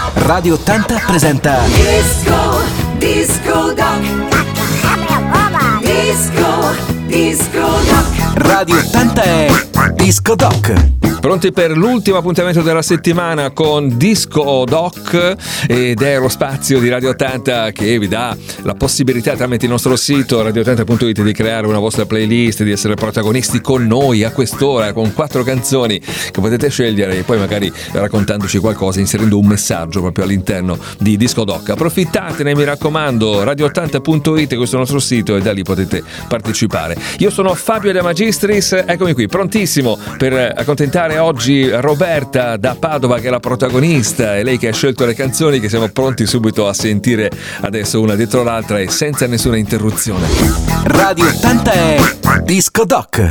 Radio 80 presenta Disco Doc. Disco Doc. Radio 80 è Disco Doc. Pronti per l'ultimo appuntamento della settimana con Disco Doc, ed è lo spazio di Radio 80 che vi dà la possibilità tramite il nostro sito radio80.it di creare una vostra playlist, di essere protagonisti con noi a quest'ora con 4 canzoni che potete scegliere e poi magari raccontandoci qualcosa, inserendo un messaggio proprio all'interno di Disco Doc. Approfittatene, mi raccomando, radio80.it, questo è il nostro sito e da lì potete partecipare. Io sono Fabio De Magistris, eccomi qui prontissimo per accontentare oggi Roberta da Padova, che è la protagonista, è lei che ha scelto le canzoni che siamo pronti subito a sentire adesso una dietro l'altra e senza nessuna interruzione. Radio 80 è Disco Doc.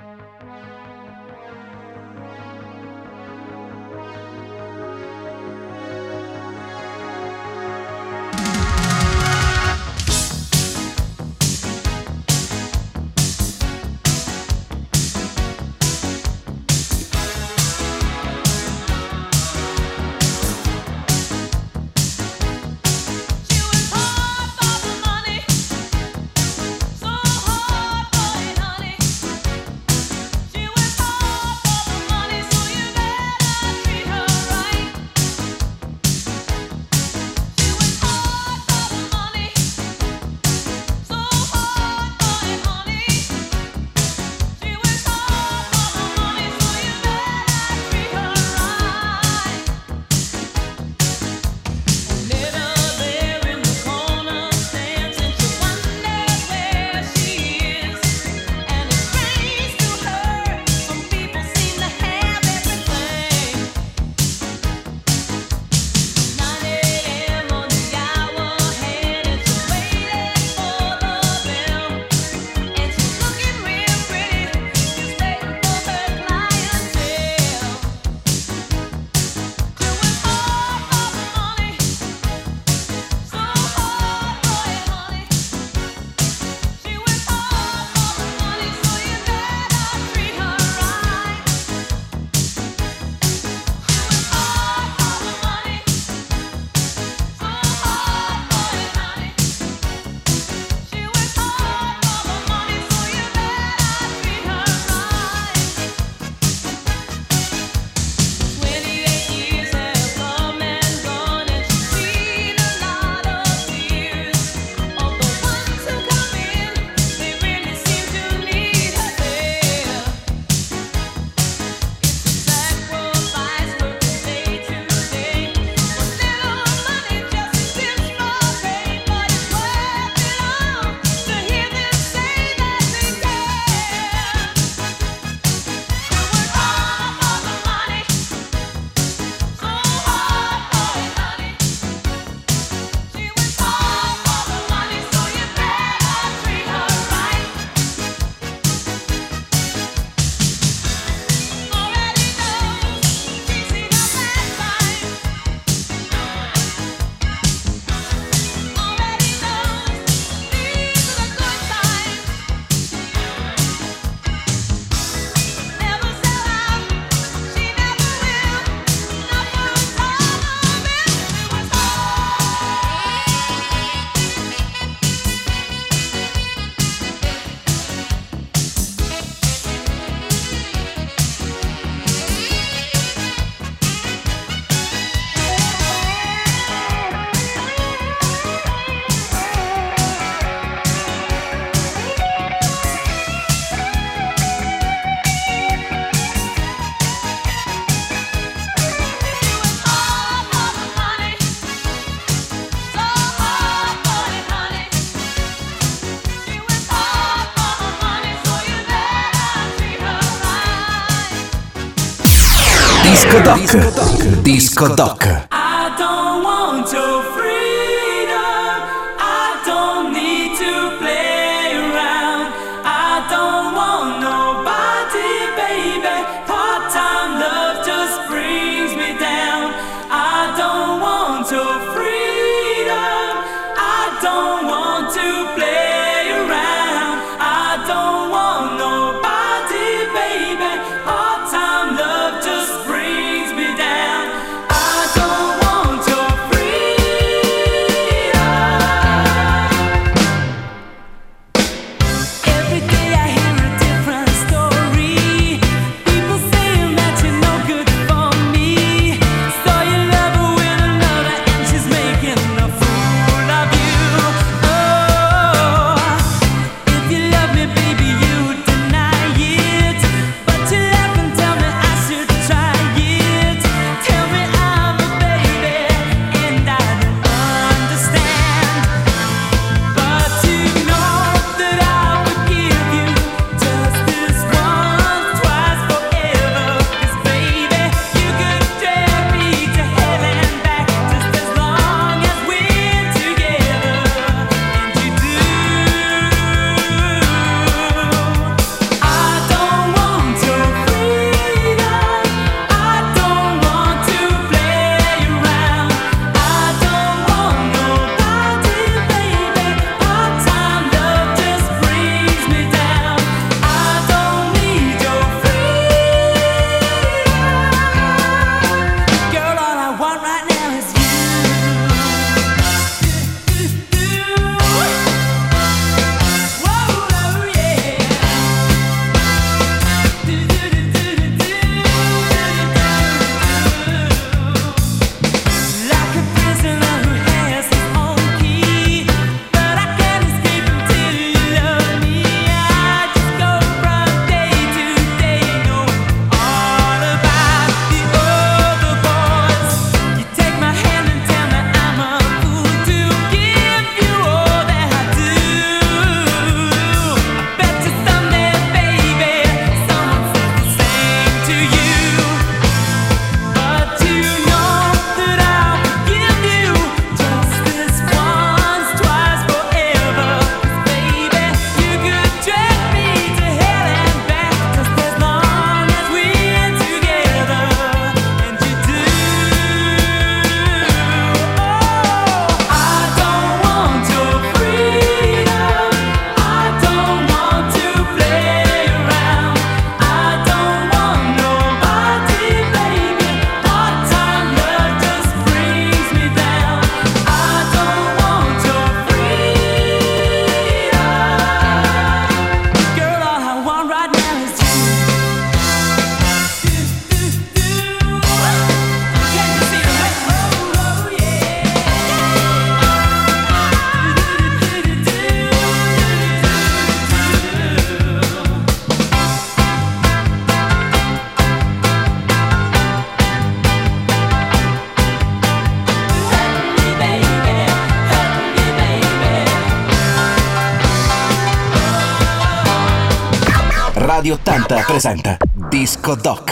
Disco Doc. Disco Doc. I don't want your freedom. I don't need to play around. I don't want nobody, baby. Part-time love just brings me down. I don't want your freedom. I don't want to play around. I don't want nobody, baby. Part-time love just brings me down. I don't Radio 80 presenta Disco Doc.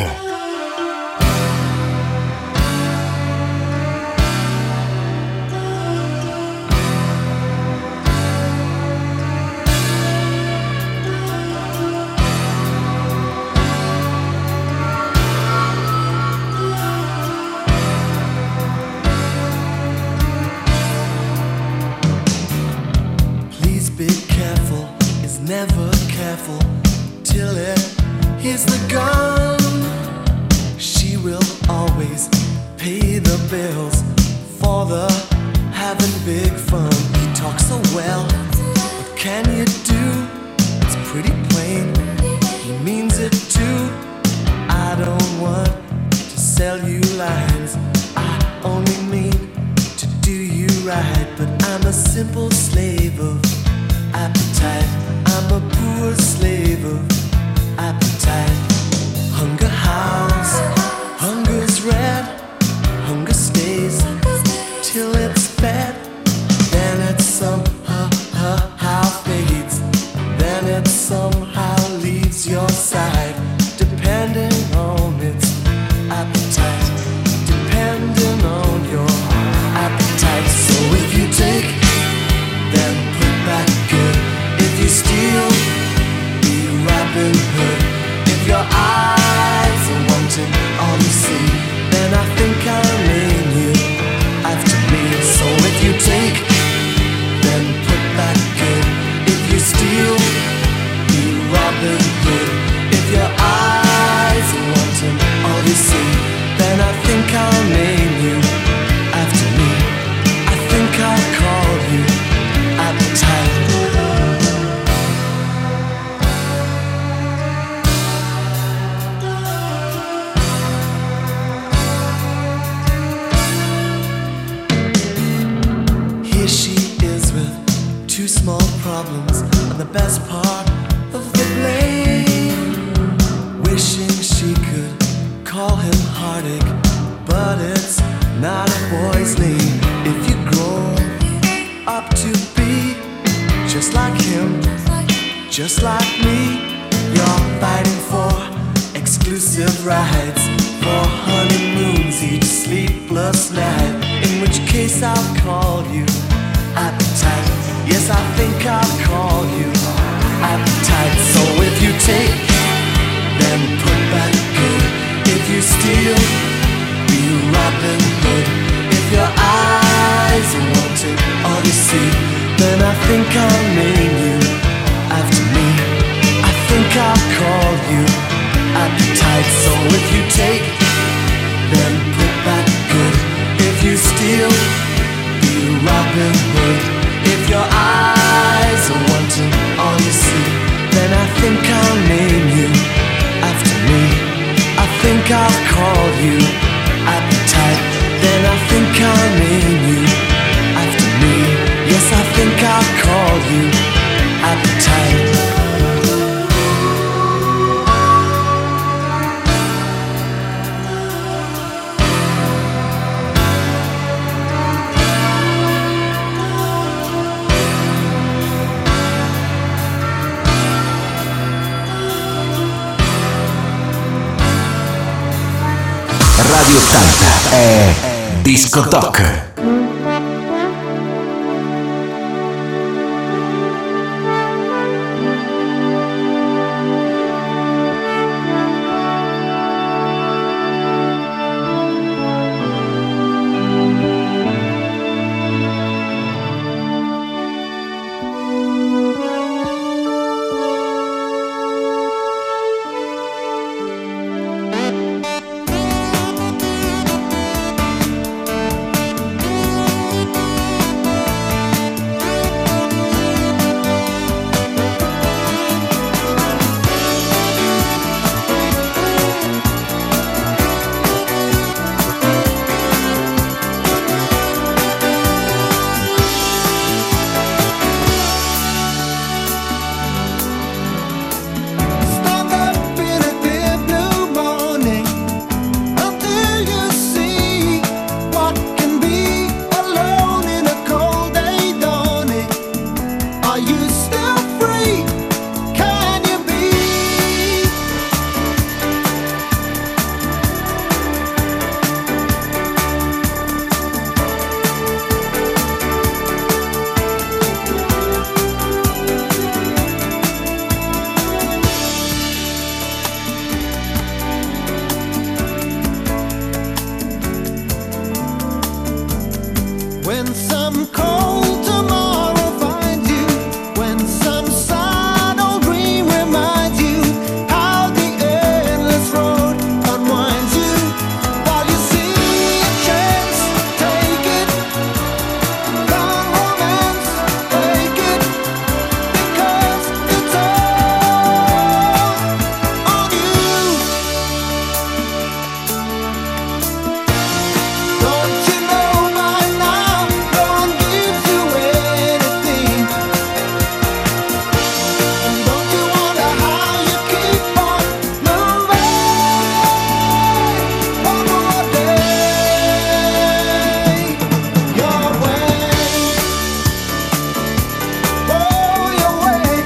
Please be careful, is never careful till it hits the gun. She will always pay the bills for the having big fun. He talks so well, what can you do? It's pretty plain, he means it too. I don't want to sell you lines, I only mean to do you right. But I'm a simple slave of appetite, I'm a poor slave of appetite. Hunger howls, hunger's red, hunger stays till it's fed. Then it somehow fades, then it somehow leaves your side. Depending on its appetite, depending on your appetite. So if you take, then put back good. If you steal, be Robin Hood. If your eyes are wanting all you see, then I think I'll name you after me. So if you take, then put back good. If you steal, be Robin Hood. If your eyes are wanting all you see, then I think I'll name you after me. I think I'll call you appetite. Here she is with two small problems and the best part of the blame. Wishing she could call him heartache, but it's not a boy's name. If you grow up to be just like him, just like me, you're fighting for exclusive rights, for honeymoons each sleepless night. In which case I'll call you appetite. Yes, I think I'll call you appetite. So if you take, then put back good. If you steal, be Robin Hood. If your eyes are wanting all you see, then I think I'll name you after me. I think I'll call you appetite. So if you take, then put back good. If you steal, be Robin Hood. If your eyes are wanting all you see, then I think I'll name you after me. I think I'll call you appetite. Then I think I'll name you after me. Yes, I think I'll call you appetite. Radio 80 è Disco Doc. When some cold tomorrow finds you, when some sad old dream reminds you how the endless road unwinds you, while you see a chance, take it. Come romance, break it, because it's all on you. Don't you know by now, no one gives you anything? And don't you wonder how you keep on moving? One more day your way, oh your way.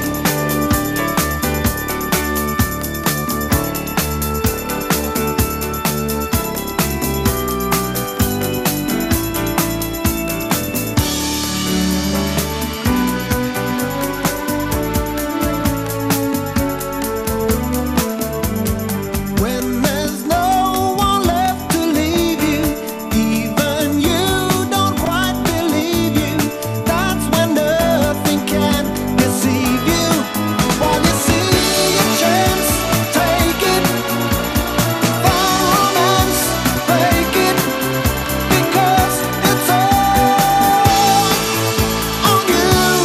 When there's no one left to leave you, even you don't quite believe you, that's when nothing can deceive you. While you see a chance, take it. For romance, break it, because it's all on you.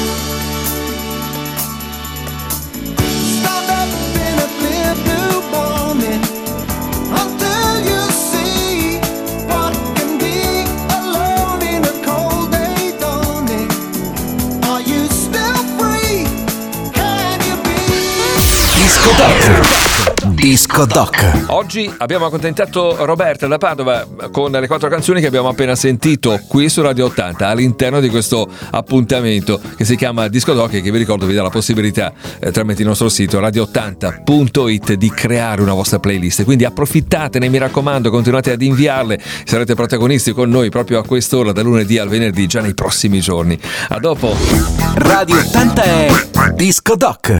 Stand up in a clear blue morning until you see what can be alone in a cold day dawning. Are you still free? Can you be? Disco Doc. Disco Doc. Oggi abbiamo accontentato Roberta da Padova con le 4 canzoni che abbiamo appena sentito qui su Radio 80 all'interno di questo appuntamento che si chiama Disco Doc e che vi ricordo vi dà la possibilità tramite il nostro sito radio80.it di creare una vostra playlist, quindi approfittatene, mi raccomando, continuate ad inviarle, sarete protagonisti con noi proprio a quest'ora da lunedì al venerdì già nei prossimi giorni. A dopo. Radio 80 è Disco Doc.